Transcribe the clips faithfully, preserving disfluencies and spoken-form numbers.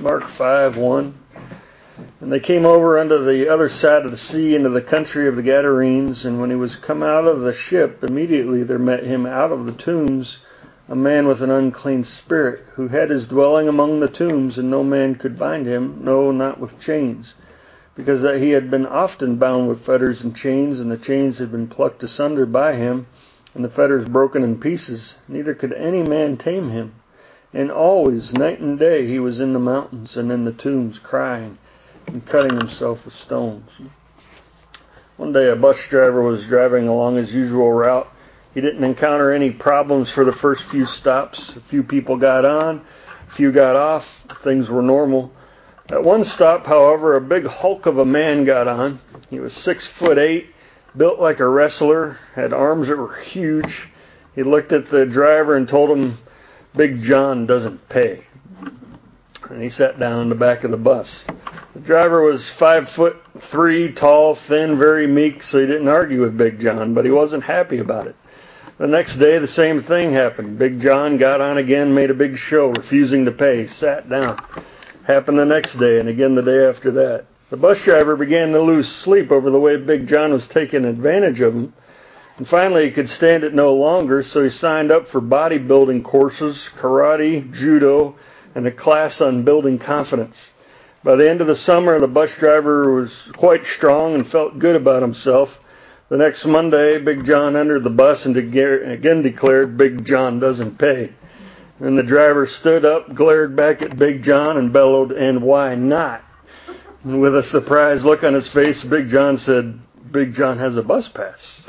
Mark five one. And they came over unto the other side of the sea into the country of the Gadarenes. And when he was come out of the ship, immediately there met him out of the tombs a man with an unclean spirit, who had his dwelling among the tombs, and no man could bind him, no, not with chains, because that he had been often bound with fetters and chains, and the chains had been plucked asunder by him, and the fetters broken in pieces. Neither could any man tame him. And always, night and day, he was in the mountains and in the tombs, crying and cutting himself with stones. One day a bus driver was driving along his usual route. He didn't encounter any problems for the first few stops. A few people got on, a few got off. Things were normal. At one stop, however, a big hulk of a man got on. He was six foot eight, built like a wrestler, had arms that were huge. He looked at the driver and told him, "Big John doesn't pay." And he sat down in the back of the bus. The driver was five foot three, tall, thin, very meek, so he didn't argue with Big John, but he wasn't happy about it. The next day, the same thing happened. Big John got on again, made a big show, refusing to pay, sat down. Happened the next day, and again the day after that. The bus driver began to lose sleep over the way Big John was taking advantage of him. And finally, he could stand it no longer, so he signed up for bodybuilding courses, karate, judo, and a class on building confidence. By the end of the summer, the bus driver was quite strong and felt good about himself. The next Monday, Big John entered the bus and again declared, "Big John doesn't pay." And the driver stood up, glared back at Big John, and bellowed, "And why not?" And with a surprised look on his face, Big John said, "Big John has a bus pass."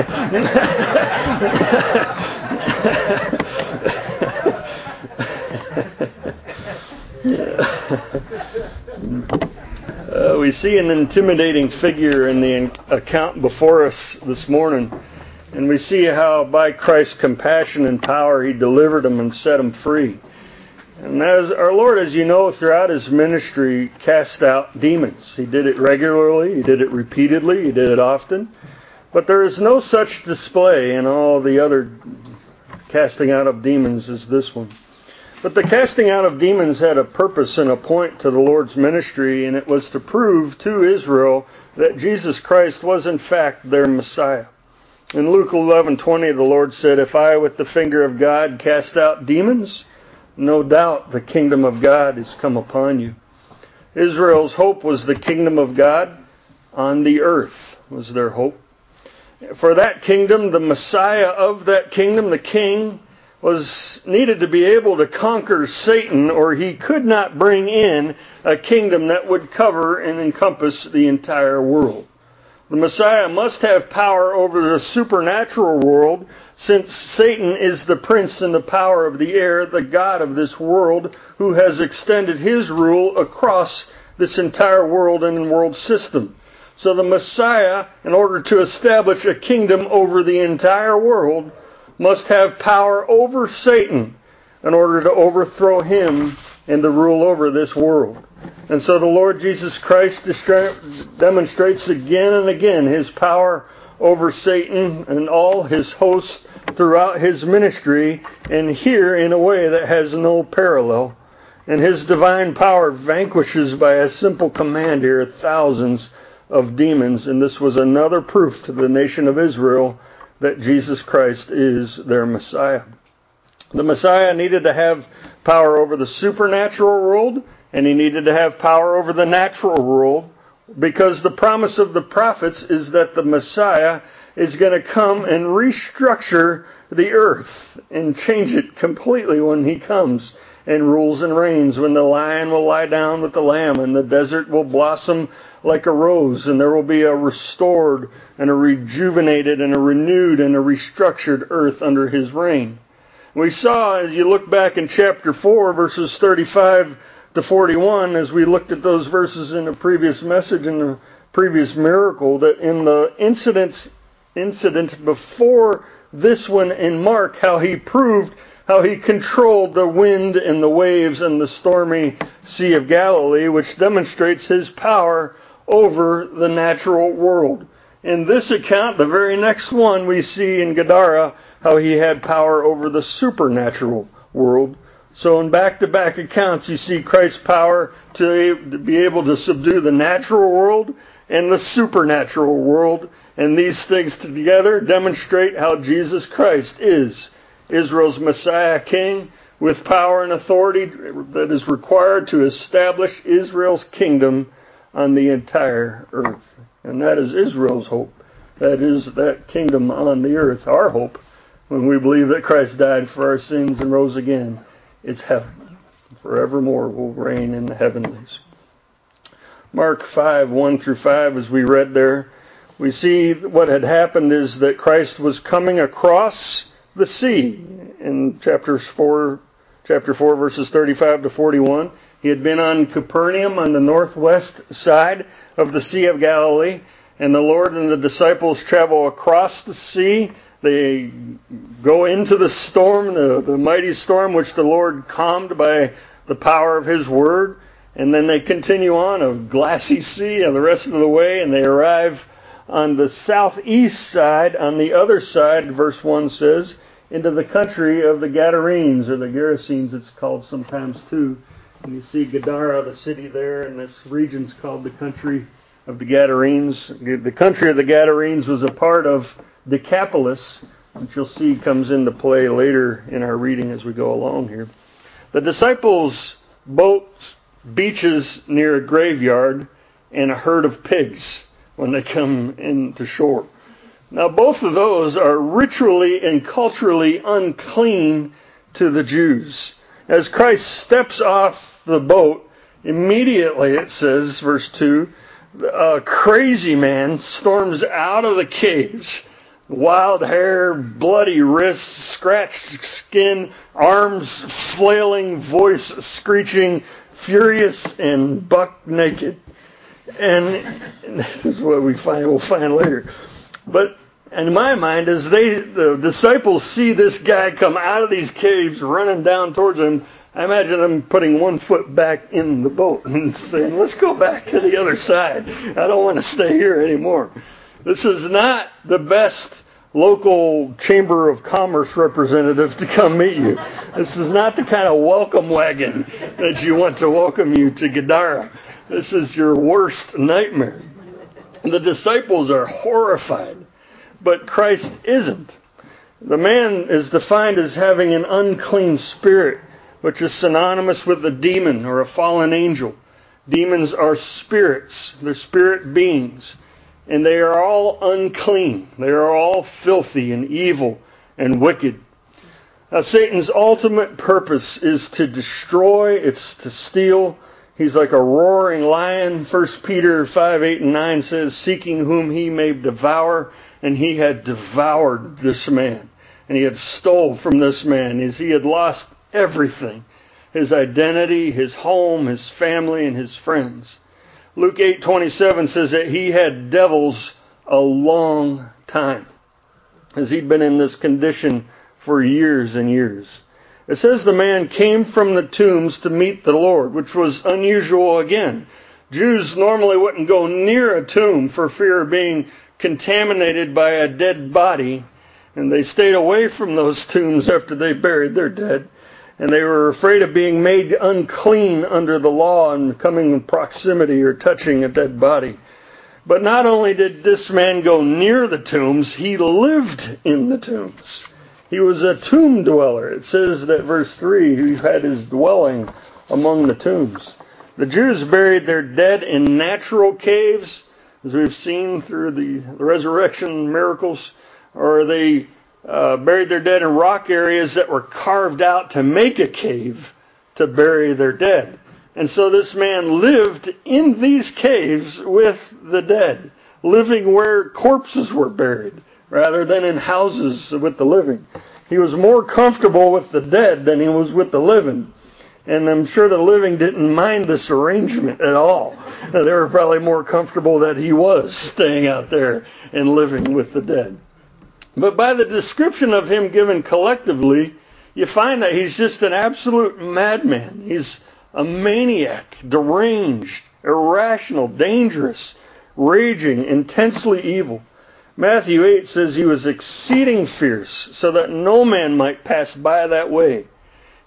uh, we see an intimidating figure in the account before us this morning. And we see how by Christ's compassion and power he delivered him and set him free. And as our Lord, as you know, throughout his ministry, cast out demons. He did it regularly, he did it repeatedly, he did it often. But there is no such display in all the other casting out of demons as this one. But the casting out of demons had a purpose and a point to the Lord's ministry, and it was to prove to Israel that Jesus Christ was in fact their Messiah. In Luke eleven twenty, the Lord said, "If I with the finger of God cast out demons, no doubt the kingdom of God is come upon you." Israel's hope was the kingdom of God on the earth was their hope. For that kingdom, the Messiah of that kingdom, the king, was needed to be able to conquer Satan, or he could not bring in a kingdom that would cover and encompass the entire world. The Messiah must have power over the supernatural world, since Satan is the prince and the power of the air, the god of this world, who has extended his rule across this entire world and world system. So the Messiah, in order to establish a kingdom over the entire world, must have power over Satan in order to overthrow him and to rule over this world. And so the Lord Jesus Christ demonstrates again and again his power over Satan and all his hosts throughout his ministry, and here in a way that has no parallel. And his divine power vanquishes by a simple command here thousands of demons, and this was another proof to the nation of Israel that Jesus Christ is their Messiah. The Messiah needed to have power over the supernatural world, and he needed to have power over the natural world, because the promise of the prophets is that the Messiah is going to come and restructure the earth and change it completely when he comes and rules and reigns, when the lion will lie down with the lamb and the desert will blossom like a rose, and there will be a restored and a rejuvenated and a renewed and a restructured earth under his reign. We saw, as you look back in chapter four, verses thirty-five to forty-one, as we looked at those verses in the previous message and the previous miracle, that in the incidents, incident before this one in Mark, how he proved how he controlled the wind and the waves and the stormy Sea of Galilee, which demonstrates his power over the natural world. In this account, the very next one, we see in Gadara how he had power over the supernatural world, So in back-to-back accounts, you see Christ's power to be able to subdue the natural world and the supernatural world. And these things together demonstrate how Jesus Christ is Israel's Messiah King with power and authority that is required to establish Israel's kingdom on the entire earth. And that is Israel's hope. That is that kingdom on the earth, our hope, when we believe that Christ died for our sins and rose again. It's heaven. Forevermore will reign in the heavenlies. Mark five, one through five, as we read there, we see what had happened is that Christ was coming across the sea. In chapters four, chapter four, verses thirty-five to forty-one, he had been on Capernaum on the northwest side of the Sea of Galilee, and the Lord and the disciples travel across the sea. They go into the storm, the, the mighty storm, which the Lord calmed by the power of His Word. And then they continue on a glassy sea and the rest of the way, and they arrive on the southeast side, on the other side, verse one says, into the country of the Gadarenes, or the Gerasenes it's called sometimes too. And you see Gadara, the city there, and this region's called the country of the Gadarenes. The country of the Gadarenes was a part of Decapolis, which you'll see comes into play later in our reading as we go along here. The disciples' boat beaches near a graveyard and a herd of pigs when they come into shore. Now both of those are ritually and culturally unclean to the Jews. As Christ steps off the boat, immediately it says, verse two, a crazy man storms out of the caves. Wild hair, bloody wrists, scratched skin, arms flailing, voice screeching, furious and buck naked. And this is what we find, we'll find later. But in my mind, as they, the disciples see this guy come out of these caves running down towards them, I imagine them putting one foot back in the boat and saying, let's go back to the other side. I don't want to stay here anymore. This is not the best local Chamber of Commerce representative to come meet you. This is not the kind of welcome wagon that you want to welcome you to Gadara. This is your worst nightmare. The disciples are horrified, but Christ isn't. The man is defined as having an unclean spirit, which is synonymous with a demon or a fallen angel. Demons are spirits. They're spirit beings. And they are all unclean. They are all filthy and evil and wicked. Now, Satan's ultimate purpose is to destroy, it's to steal. He's like a roaring lion. First Peter five, eight, and nine says, seeking whom he may devour. And he had devoured this man. And he had stole from this man. As he had lost everything. His identity, his home, his family, and his friends. Luke eight twenty-seven says that he had devils a long time, as he'd been in this condition for years and years. It says the man came from the tombs to meet the Lord, which was unusual again. Jews normally wouldn't go near a tomb for fear of being contaminated by a dead body, and they stayed away from those tombs after they buried their dead. And they were afraid of being made unclean under the law and coming in proximity or touching a dead body. But not only did this man go near the tombs, he lived in the tombs. He was a tomb dweller. It says that verse three, he had his dwelling among the tombs. The Jews buried their dead in natural caves, as we've seen through the resurrection miracles, or they Uh, buried their dead in rock areas that were carved out to make a cave to bury their dead. And so this man lived in these caves with the dead, living where corpses were buried, rather than in houses with the living. He was more comfortable with the dead than he was with the living. And I'm sure the living didn't mind this arrangement at all. They were probably more comfortable that he was staying out there and living with the dead. But by the description of him given collectively, you find that he's just an absolute madman. He's a maniac, deranged, irrational, dangerous, raging, intensely evil. Matthew eight says he was exceeding fierce, so that no man might pass by that way.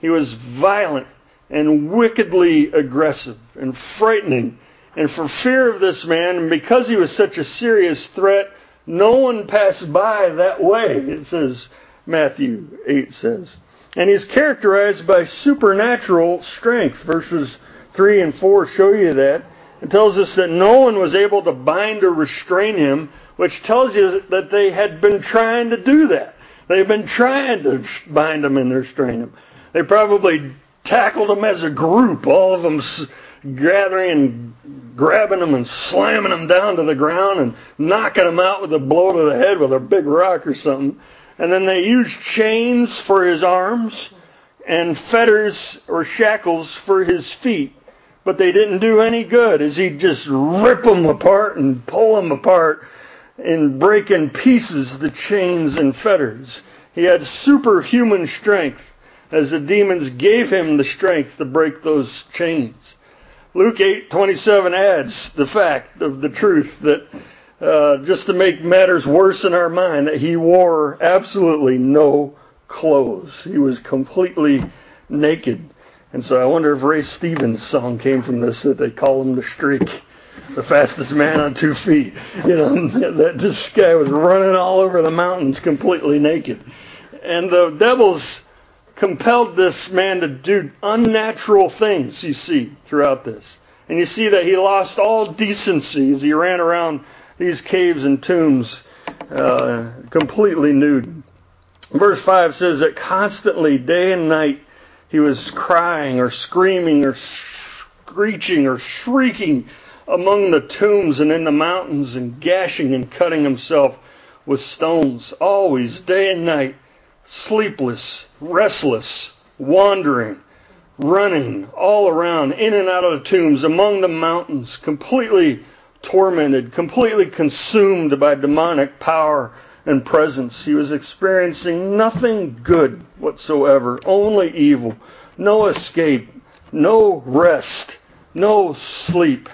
He was violent and wickedly aggressive and frightening. And for fear of this man, and because he was such a serious threat, no one passed by that way, it says, Matthew eight says. And he's characterized by supernatural strength. Verses three and four show you that. It tells us that no one was able to bind or restrain him, which tells you that they had been trying to do that. They've been trying to bind him and restrain him. They probably tackled him as a group, all of them gathering and grabbing him and slamming him down to the ground and knocking him out with a blow to the head with a big rock or something. And then they used chains for his arms and fetters or shackles for his feet. But they didn't do any good, as he'd just rip them apart and pull them apart and break in pieces the chains and fetters. He had superhuman strength, as the demons gave him the strength to break those chains. Luke eight twenty-seven adds the fact of the truth that uh, just to make matters worse in our mind, that he wore absolutely no clothes. He was completely naked. And so I wonder if Ray Stevens' song came from this, that they call him the Streak, the fastest man on two feet. You know, that this guy was running all over the mountains completely naked. And the devils compelled this man to do unnatural things, you see, throughout this. And you see that he lost all decency as he ran around these caves and tombs uh, completely nude. Verse five says that constantly, day and night, he was crying or screaming or screeching or shrieking among the tombs and in the mountains and gashing and cutting himself with stones. Always, day and night, sleepless, restless, wandering, running all around, in and out of the tombs, among the mountains, completely tormented, completely consumed by demonic power and presence. He was experiencing nothing good whatsoever, only evil, no escape, no rest, no sleep,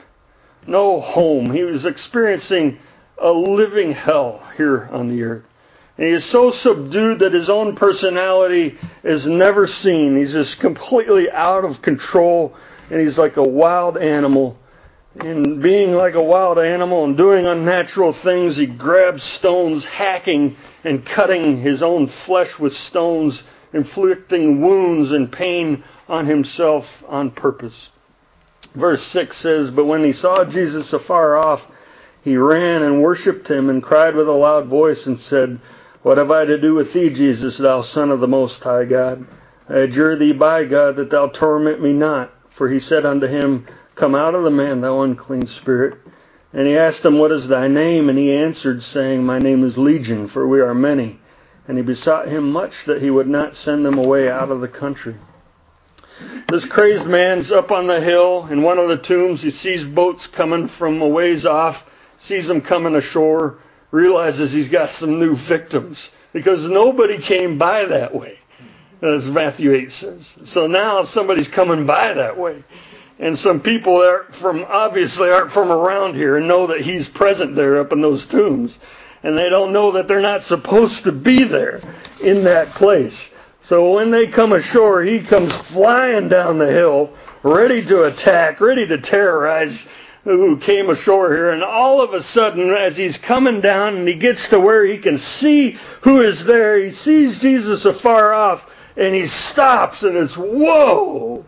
no home. He was experiencing a living hell here on the earth. And he is so subdued that his own personality is never seen. He's just completely out of control, and he's like a wild animal. And being like a wild animal and doing unnatural things, he grabs stones, hacking and cutting his own flesh with stones, inflicting wounds and pain on himself on purpose. Verse six says, "But when he saw Jesus afar off, he ran and worshipped him and cried with a loud voice and said, 'What have I to do with thee, Jesus, thou Son of the Most High God? I adjure thee by God that thou torment me not.' For he said unto him, 'Come out of the man, thou unclean spirit.' And he asked him, 'What is thy name?' And he answered, saying, 'My name is Legion, for we are many.' And he besought him much that he would not send them away out of the country." This crazed man's up on the hill in one of the tombs. He sees boats coming from a ways off, sees them coming ashore, realizes he's got some new victims because nobody came by that way, as Matthew eight says. So now somebody's coming by that way. And some people that are from obviously aren't from around here and know that he's present there up in those tombs. And they don't know that they're not supposed to be there in that place. So when they come ashore, he comes flying down the hill, ready to attack, ready to terrorize who came ashore here. And all of a sudden, as he's coming down and he gets to where he can see who is there, he sees Jesus afar off and he stops and it's, whoa!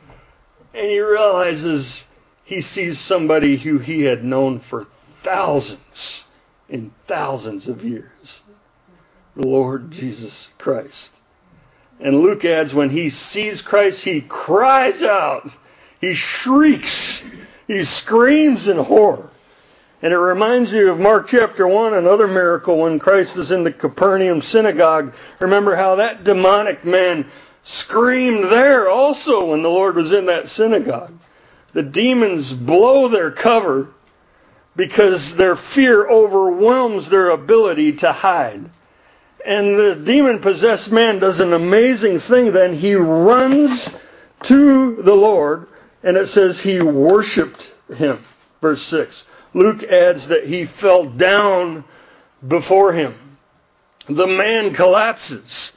And he realizes he sees somebody who he had known for thousands and thousands of years. The Lord Jesus Christ. And Luke adds, when he sees Christ, he cries out. He shrieks. He screams in horror. And it reminds you of Mark chapter one, another miracle when Christ is in the Capernaum synagogue. Remember how that demonic man screamed there also when the Lord was in that synagogue. The demons blow their cover because their fear overwhelms their ability to hide. And the demon-possessed man does an amazing thing then. He runs to the Lord, and it says he worshipped him. Verse six. Luke adds that he fell down before him. The man collapses.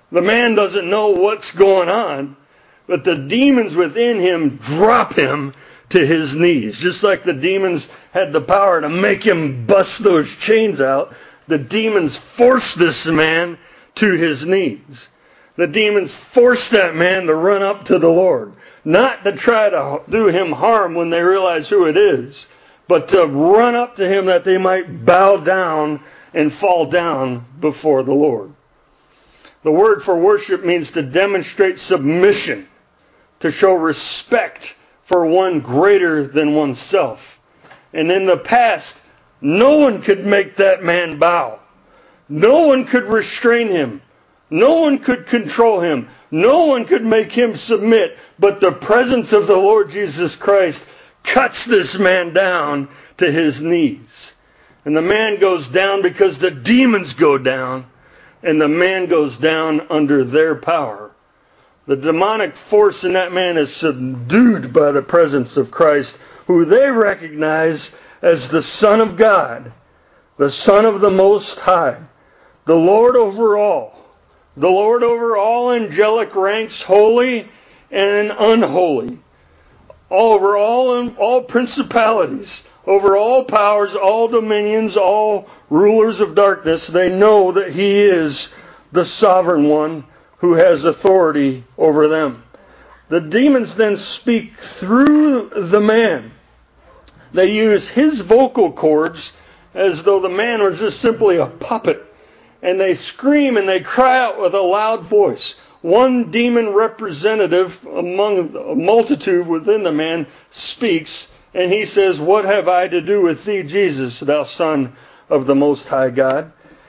The man doesn't know what's going on, but the demons within him drop him to his knees. Just like the demons had the power to make him bust those chains out, the demons forced this man to his knees. The demons forced that man to run up to the Lord. Not to try to do him harm when they realize who it is, but to run up to him that they might bow down and fall down before the Lord. The word for worship means to demonstrate submission, to show respect for one greater than oneself. And in the past, no one could make that man bow. No one could restrain him. No one could control him. No one could make him submit. But the presence of the Lord Jesus Christ cuts this man down to his knees. And the man goes down because the demons go down. And the man goes down under their power. The demonic force in that man is subdued by the presence of Christ, who they recognize as the Son of God, the Son of the Most High, the Lord over all, the Lord over all angelic ranks, holy and unholy, over all, all principalities, over all powers, all dominions, all rulers of darkness. They know that He is the sovereign one who has authority over them. The demons then speak through the man. They use his vocal cords as though the man was just simply a puppet. And they scream and they cry out with a loud voice. One demon representative among a multitude within the man speaks, and he says, "What have I to do with thee, Jesus, thou Son of the Most High God?"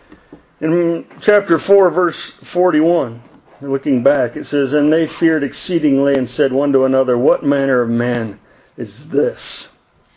In chapter four, verse forty-one, looking back, it says, "And they feared exceedingly and said one to another, What manner of man is this?"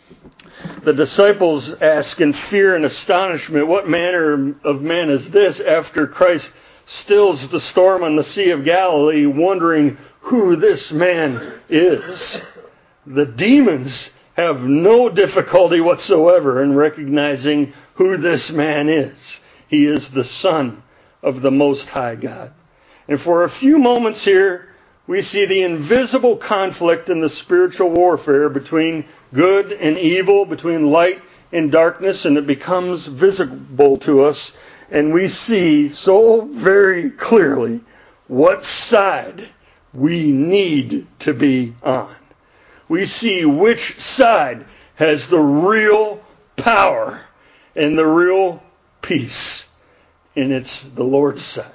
The disciples ask in fear and astonishment, what manner of man is this, after Christ stills the storm on the Sea of Galilee, wondering who this man is. The demons have no difficulty whatsoever in recognizing who this man is. He is the Son of the Most High God. And for a few moments here, we see the invisible conflict in the spiritual warfare between good and evil, between light and darkness, and it becomes visible to us. And we see so very clearly what side we need to be on. We see which side has the real power and the real peace. And it's the Lord's side.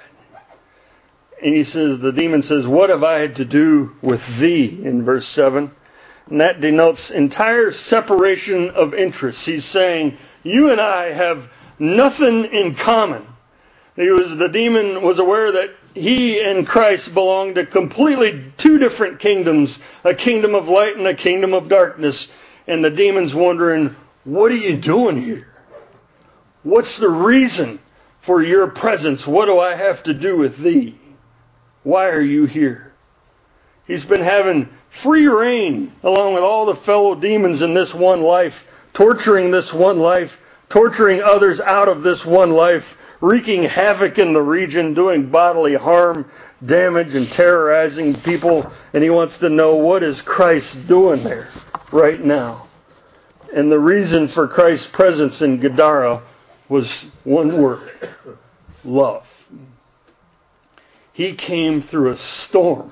And he says, the demon says, "What have I to do with thee?" in verse seven. And that denotes entire separation of interests. He's saying, you and I have nothing in common. He was, the demon was aware that he and Christ belonged to completely two different kingdoms, a kingdom of light and a kingdom of darkness. And the demon's wondering, what are you doing here? What's the reason for your presence? What do I have to do with thee? Why are you here? He's been having free reign along with all the fellow demons in this one life, torturing this one life, torturing others out of this one life, wreaking havoc in the region, doing bodily harm, damage, and terrorizing people. And he wants to know, what is Christ doing there right now? And the reason for Christ's presence in Gadara was one word: love. He came through a storm.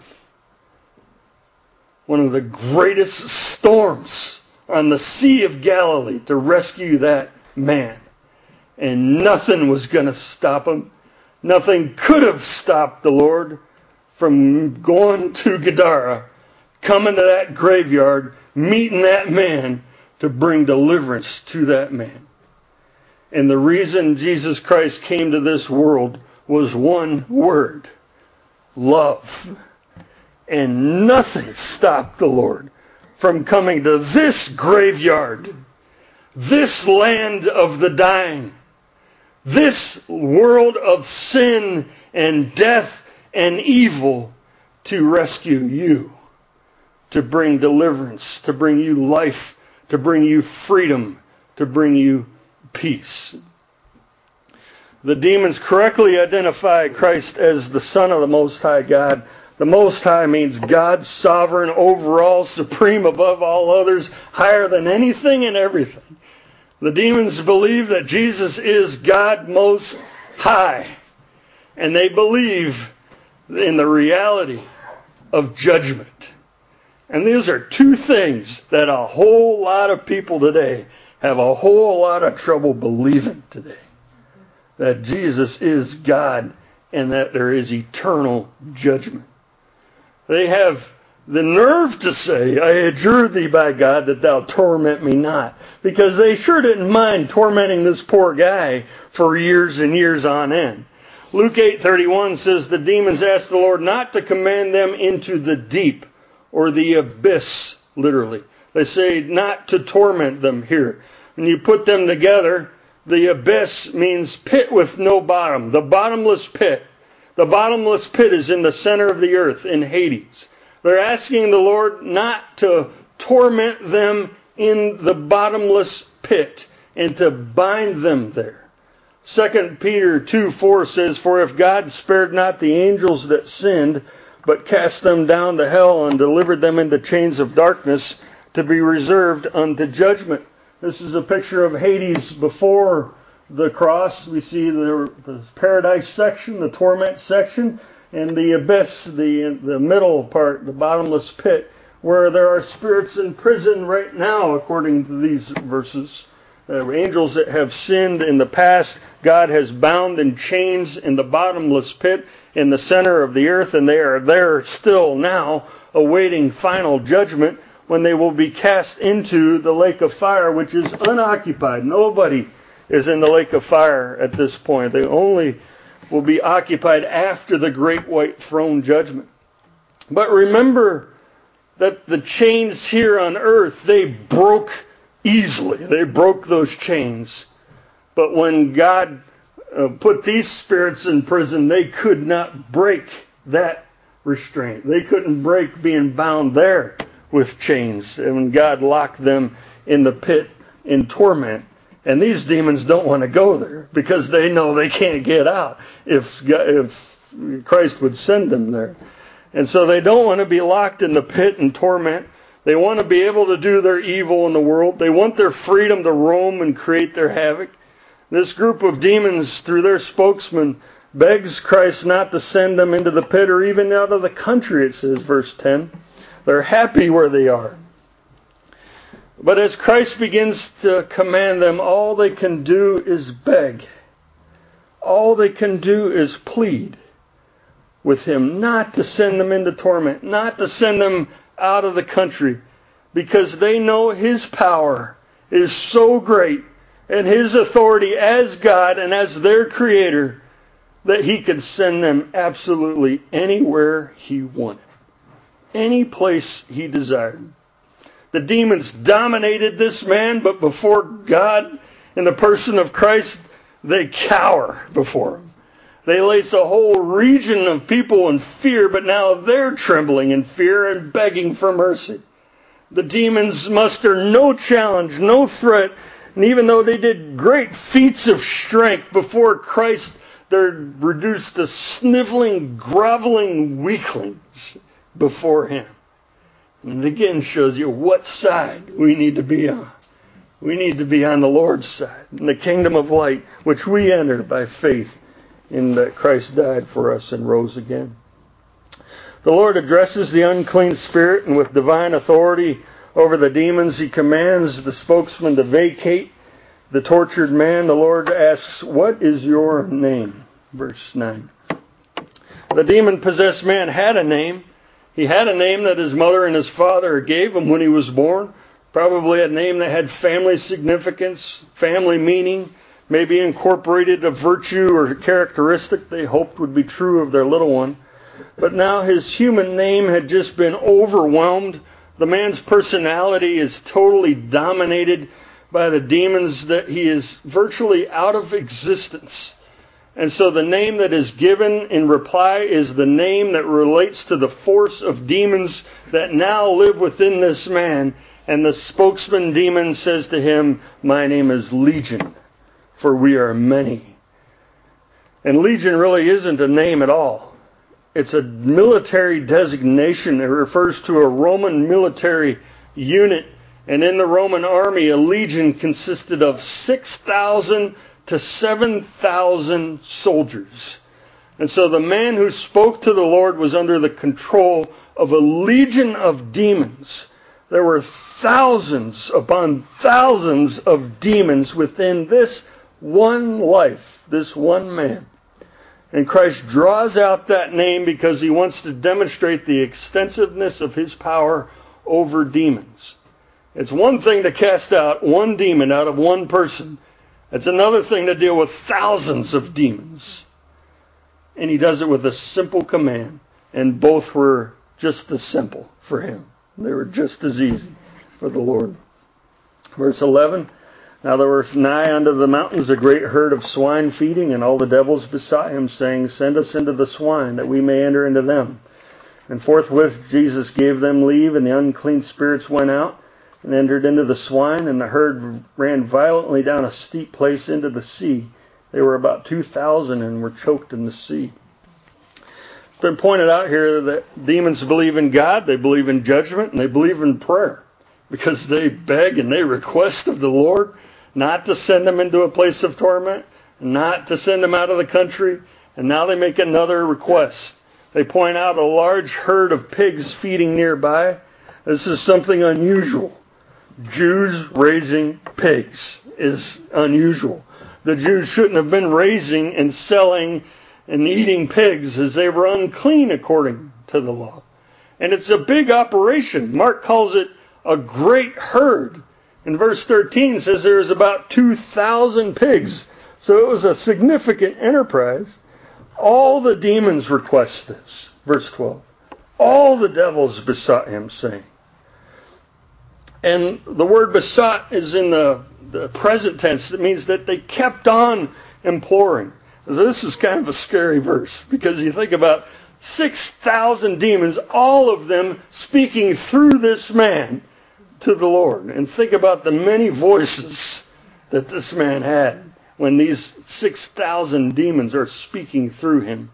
One of the greatest storms on the Sea of Galilee to rescue that man. And nothing was going to stop him. Nothing could have stopped the Lord from going to Gadara, coming to that graveyard, meeting that man to bring deliverance to that man. And the reason Jesus Christ came to this world was one word: love. And nothing stopped the Lord from coming to this graveyard, this land of the dying, this world of sin and death and evil, to rescue you, to bring deliverance, to bring you life, to bring you freedom, to bring you peace. The demons correctly identify Christ as the Son of the Most High God. The Most High means God, sovereign, overall, supreme above all others, higher than anything and everything. The demons believe that Jesus is God Most High. And they believe in the reality of judgment. And these are two things that a whole lot of people today have a whole lot of trouble believing today. That Jesus is God and that there is eternal judgment. They have the nerve to say, I adjure thee by God that thou torment me not. Because they sure didn't mind tormenting this poor guy for years and years on end. Luke eight thirty-one says the demons asked the Lord not to command them into the deep or the abyss, literally. They say not to torment them here. When you put them together, the abyss means pit with no bottom, the bottomless pit. The bottomless pit is in the center of the earth, in Hades. They're asking the Lord not to torment them in the bottomless pit and to bind them there. Second Peter two four says, for if God spared not the angels that sinned, but cast them down to hell and delivered them into chains of darkness to be reserved unto judgment. This is a picture of Hades before the cross. We see the, the paradise section, the torment section, and the abyss, the, the middle part, the bottomless pit, where there are spirits in prison right now, according to these verses. Uh, angels that have sinned in the past, God has bound in chains in the bottomless pit in the center of the earth, and they are there still now, awaiting final judgment, when they will be cast into the lake of fire, which is unoccupied. Nobody is in the lake of fire at this point. They only will be occupied after the great white throne judgment. But remember that the chains here on earth, they broke easily. They broke those chains. But when God uh, put these spirits in prison, they could not break that restraint. They couldn't break being bound there with chains. And when God locked them in the pit in torment. And these demons don't want to go there because they know they can't get out if, if Christ would send them there. And so they don't want to be locked in the pit in torment. They want to be able to do their evil in the world. They want their freedom to roam and create their havoc. This group of demons, through their spokesman, begs Christ not to send them into the pit or even out of the country, it says, verse ten. They're happy where they are. But as Christ begins to command them, all they can do is beg. All they can do is plead with Him not to send them into torment, not to send them out of the country, because they know His power is so great and His authority as God and as their Creator that He could send them absolutely anywhere He wanted, any place He desired. The demons dominated this man, but before God, in the person of Christ, they cower before Him. They lace a whole region of people in fear, but now they're trembling in fear and begging for mercy. The demons muster no challenge, no threat, and even though they did great feats of strength before Christ, they're reduced to sniveling, groveling weaklings before Him. And it again shows you what side we need to be on. We need to be on the Lord's side, in the kingdom of light, which we enter by faith in that Christ died for us and rose again. The Lord addresses the unclean spirit, and with divine authority over the demons, He commands the spokesman to vacate the tortured man. The Lord asks, "What is your name?" Verse nine. The demon-possessed man had a name. He had a name that his mother and his father gave him when he was born. Probably a name that had family significance, family meaning, maybe incorporated a virtue or characteristic they hoped would be true of their little one. But now his human name had just been overwhelmed. The man's personality is totally dominated by the demons, that he is virtually out of existence. And so the name that is given in reply is the name that relates to the force of demons that now live within this man. And the spokesman demon says to him, "My name is Legion, for we are many." And legion really isn't a name at all. It's a military designation. It refers to a Roman military unit. And in the Roman army, a legion consisted of six thousand to seven thousand soldiers. And so the man who spoke to the Lord was under the control of a legion of demons. There were thousands upon thousands of demons within this one life, this one man. And Christ draws out that name because he wants to demonstrate the extensiveness of his power over demons. It's one thing to cast out one demon out of one person. It's another thing to deal with thousands of demons. And he does it with a simple command. And both were just as simple for him. They were just as easy for the Lord. Verse eleven. Now there was nigh unto the mountains a great herd of swine feeding, and all the devils besought him, saying, Send us into the swine, that we may enter into them. And forthwith Jesus gave them leave, and the unclean spirits went out, and entered into the swine, and the herd ran violently down a steep place into the sea. They were about two thousand and were choked in the sea. It's been pointed out here that demons believe in God, they believe in judgment, and they believe in prayer. Because they beg and they request of the Lord not to send them into a place of torment, not to send them out of the country, and now they make another request. They point out a large herd of pigs feeding nearby. This is something unusual. Jews raising pigs is unusual. The Jews shouldn't have been raising and selling and eating pigs, as they were unclean according to the law. And it's a big operation. Mark calls it a great herd. In verse thirteen says there was about two thousand pigs. So it was a significant enterprise. All the demons request this. Verse twelve. All the devils besought him, saying. And the word besought is in the, the present tense. It means that they kept on imploring. So this is kind of a scary verse, because you think about six thousand demons, all of them speaking through this man to the Lord. And think about the many voices that this man had when these six thousand demons are speaking through him.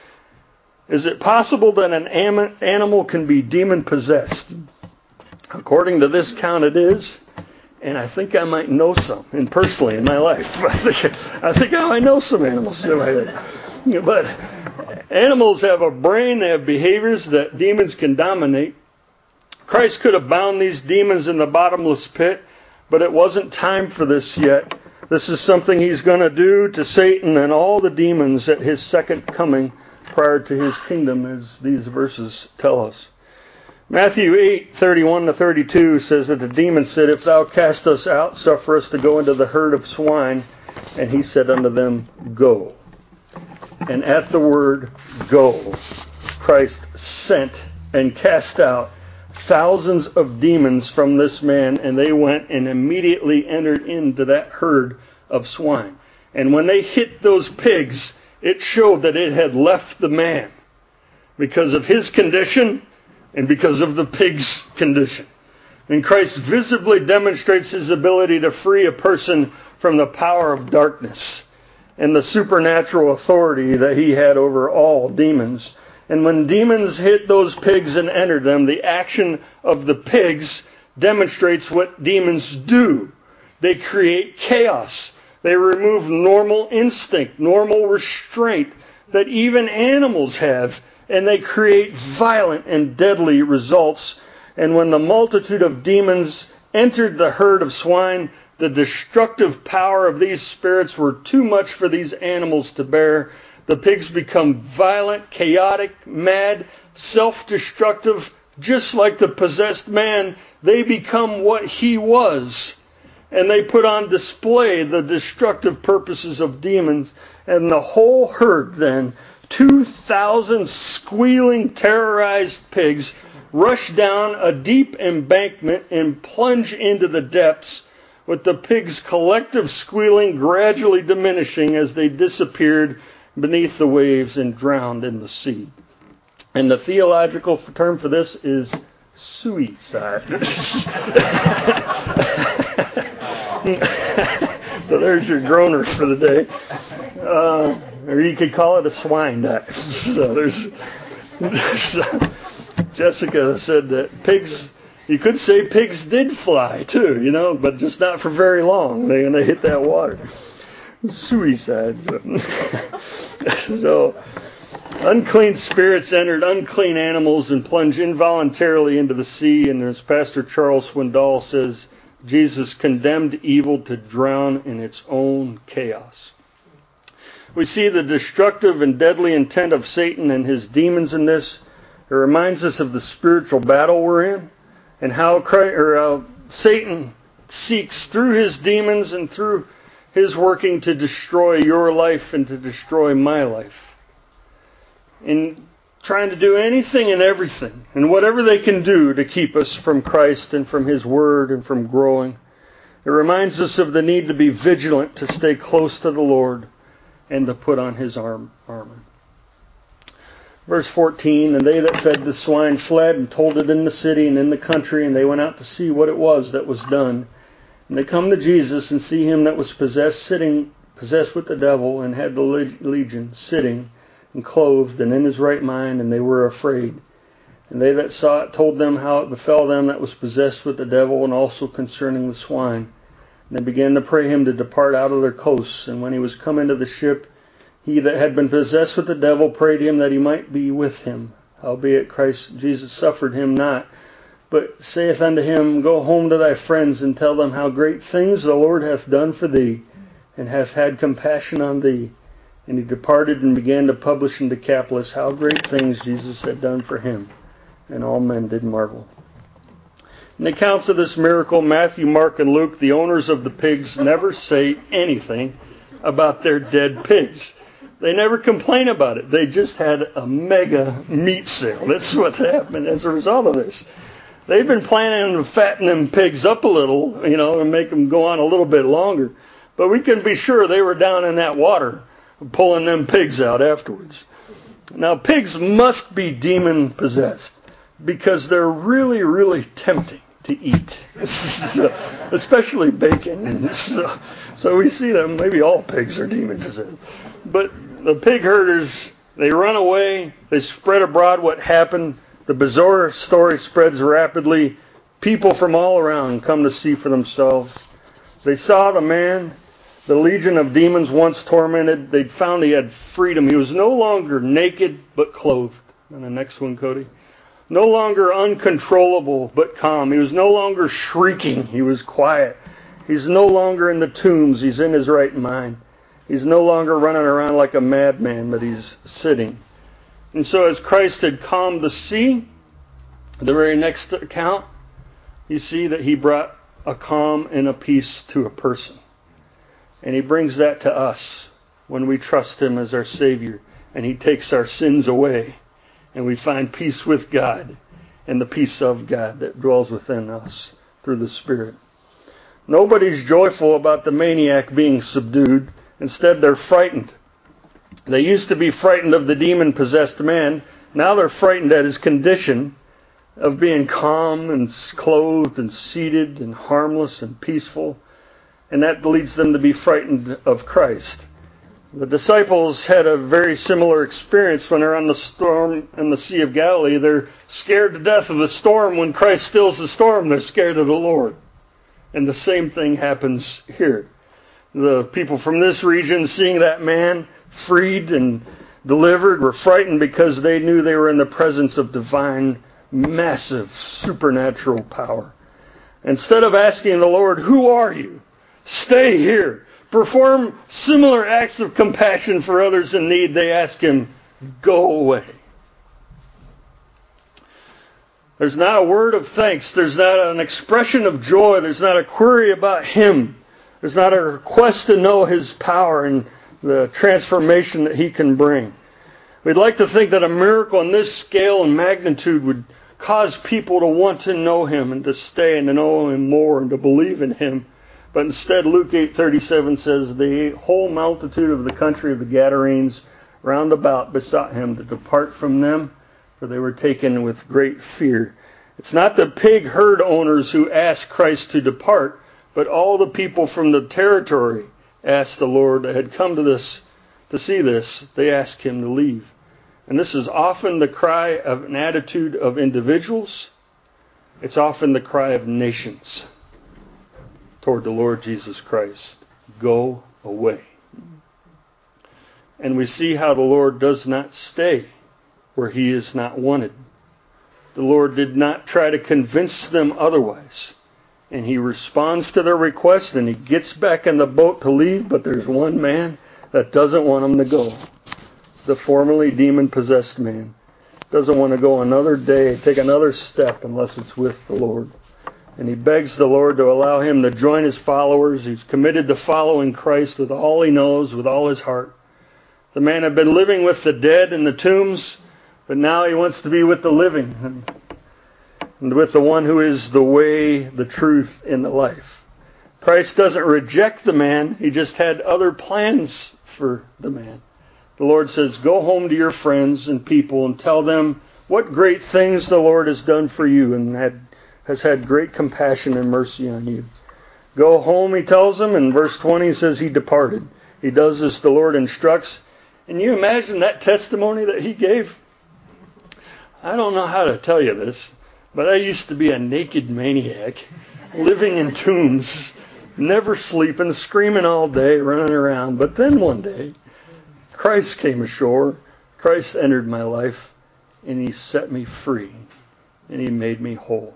Is it possible that an animal can be demon-possessed? According to this count, it is. And I think I might know some, and personally in my life. I think, I think I might know some animals. But animals have a brain, they have behaviors that demons can dominate. Christ could have bound these demons in the bottomless pit, but it wasn't time for this yet. This is something he's going to do to Satan and all the demons at his second coming prior to his kingdom, as these verses tell us. Matthew eight, thirty-one to thirty-two says that the demon said, If thou cast us out, suffer us to go into the herd of swine. And he said unto them, Go. And at the word go, Christ sent and cast out thousands of demons from this man, and they went and immediately entered into that herd of swine. And when they hit those pigs, it showed that it had left the man because of his condition and because of the pig's condition. And Christ visibly demonstrates his ability to free a person from the power of darkness and the supernatural authority that he had over all demons. And when demons hit those pigs and entered them, the action of the pigs demonstrates what demons do. They create chaos. They remove normal instinct, normal restraint that even animals have, and they create violent and deadly results. And when the multitude of demons entered the herd of swine, the destructive power of these spirits were too much for these animals to bear. The pigs become violent, chaotic, mad, self-destructive, just like the possessed man. They become what he was. And they put on display the destructive purposes of demons. And the whole herd then, two thousand squealing, terrorized pigs, rush down a deep embankment and plunge into the depths, with the pigs' collective squealing gradually diminishing as they disappeared beneath the waves and drowned in the sea. And the theological term for this is suicide. So there's your groaners for the day. Uh, Or you could call it a swine dive. So there's Jessica said that pigs, you could say pigs did fly too, you know, but just not for very long. They, when they hit that water. Suicide. So, unclean spirits entered unclean animals and plunged involuntarily into the sea. And as Pastor Charles Swindoll says, Jesus condemned evil to drown in its own chaos. We see the destructive and deadly intent of Satan and his demons in this. It reminds us of the spiritual battle we're in and how Christ, or, uh, Satan seeks through his demons and through his working to destroy your life and to destroy my life. In trying to do anything and everything and whatever they can do to keep us from Christ and from his word and from growing. It reminds us of the need to be vigilant, to stay close to the Lord, and to put on his arm, armor. Verse fourteen, and they that fed the swine fled and told it in the city and in the country, and they went out to see what it was that was done. And they come to Jesus and see him that was possessed, sitting, possessed with the devil, and had the legion, sitting and clothed and in his right mind, and they were afraid. And they that saw it told them how it befell them that was possessed with the devil, and also concerning the swine. And they began to pray him to depart out of their coasts. And when he was come into the ship, he that had been possessed with the devil prayed him that he might be with him. Howbeit Christ Jesus suffered him not, but saith unto him, Go home to thy friends, and tell them how great things the Lord hath done for thee, and hath had compassion on thee. And he departed and began to publish in Decapolis how great things Jesus had done for him. And all men did marvel. In the accounts of this miracle, Matthew, Mark, and Luke, the owners of the pigs, never say anything about their dead pigs. They never complain about it. They just had a mega meat sale. That's what happened as a result of this. They've been planning to fatten them pigs up a little, you know, and make them go on a little bit longer. But we can be sure they were down in that water pulling them pigs out afterwards. Now, pigs must be demon-possessed because they're really, really tempting to eat, so, especially bacon. So, so we see them, maybe all pigs are demon-possessed. But the pig herders, they run away, they spread abroad what happened. The bizarre story spreads rapidly. People from all around come to see for themselves. They saw the man the legion of demons once tormented. They'd found he had freedom. He was no longer naked, but clothed. And the next one, Cody. No longer uncontrollable, but calm. He was no longer shrieking. He was quiet. He's no longer in the tombs. He's in his right mind. He's no longer running around like a madman, but he's sitting. And so as Christ had calmed the sea, the very next account, you see that he brought a calm and a peace to a person. And he brings that to us when we trust him as our Savior. And he takes our sins away. And we find peace with God and the peace of God that dwells within us through the Spirit. Nobody's joyful about the maniac being subdued. Instead, they're frightened. They used to be frightened of the demon-possessed man. Now they're frightened at his condition of being calm and clothed and seated and harmless and peaceful. And that leads them to be frightened of Christ. The disciples had a very similar experience when they're on the storm in the Sea of Galilee. They're scared to death of the storm. When Christ stills the storm, they're scared of the Lord. And the same thing happens here. The people from this region, seeing that man freed and delivered, were frightened because they knew they were in the presence of divine, massive, supernatural power. Instead of asking the Lord, "Who are you? Stay here. Perform similar acts of compassion for others in need," they ask him, "Go away." There's not a word of thanks. There's not an expression of joy. There's not a query about him. There's not a request to know his power and the transformation that he can bring. We'd like to think that a miracle on this scale and magnitude would cause people to want to know him and to stay and to know him more and to believe in him. But instead, Luke eight thirty-seven says, the whole multitude of the country of the Gadarenes round about besought him to depart from them, for they were taken with great fear. It's not the pig herd owners who asked Christ to depart, but all the people from the territory asked the Lord that had come to this, to see this, they ask him to leave. And this is often the cry of an attitude of individuals. It's often the cry of nations toward the Lord Jesus Christ. Go away. And we see how the Lord does not stay where he is not wanted. The Lord did not try to convince them otherwise. And he responds to their request and he gets back in the boat to leave, but there's one man that doesn't want him to go. The formerly demon-possessed man doesn't want to go another day, take another step unless it's with the Lord. And he begs the Lord to allow him to join his followers. He's committed to following Christ with all he knows, with all his heart. The man had been living with the dead in the tombs, but now he wants to be with the living and with the one who is the way, the truth, and the life. Christ doesn't reject the man. He just had other plans for the man. The Lord says, go home to your friends and people and tell them what great things the Lord has done for you and had, has had great compassion and mercy on you. Go home, he tells them. In verse twenty, he says he departed. He does as the Lord instructs. And you imagine that testimony that he gave? I don't know how to tell you this, but I used to be a naked maniac, living in tombs, never sleeping, screaming all day, running around. But then one day, Christ came ashore. Christ entered my life, and he set me free, and he made me whole.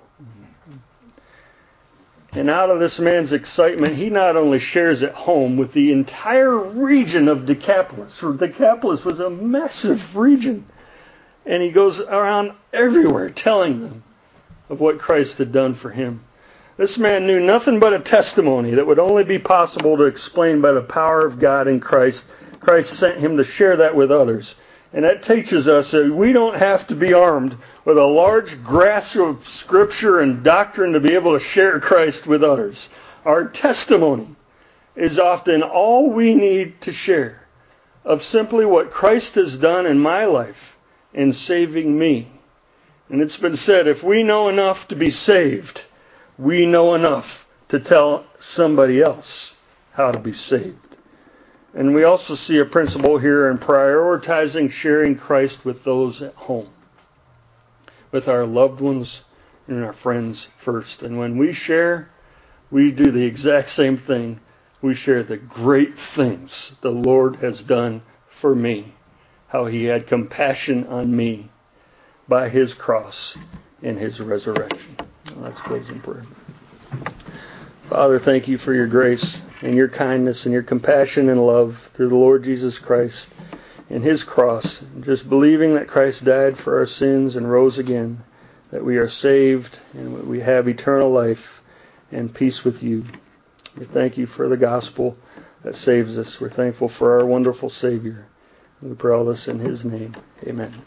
And out of this man's excitement, he not only shares at home with the entire region of Decapolis. Decapolis was a massive region. And he goes around everywhere telling them of what Christ had done for him. This man knew nothing but a testimony that would only be possible to explain by the power of God in Christ. Christ sent him to share that with others. And that teaches us that we don't have to be armed with a large grasp of Scripture and doctrine to be able to share Christ with others. Our testimony is often all we need to share of simply what Christ has done in my life in saving me. And it's been said, if we know enough to be saved, we know enough to tell somebody else how to be saved. And we also see a principle here in prioritizing sharing Christ with those at home, with our loved ones and our friends first. And when we share, we do the exact same thing. We share the great things the Lord has done for me, how he had compassion on me by his cross and his resurrection. Let's close in prayer. Father, thank you for your grace and your kindness and your compassion and love through the Lord Jesus Christ and his cross. Just believing that Christ died for our sins and rose again, that we are saved and we have eternal life and peace with you. We thank you for the gospel that saves us. We're thankful for our wonderful Savior. We pray all this in his name. Amen.